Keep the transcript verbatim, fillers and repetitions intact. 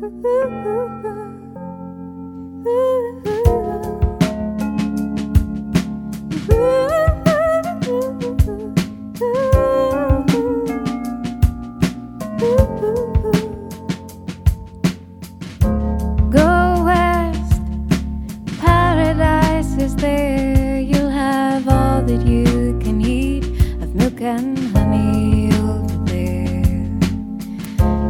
Go west, paradise is there. You'll have all that you can eat of milk and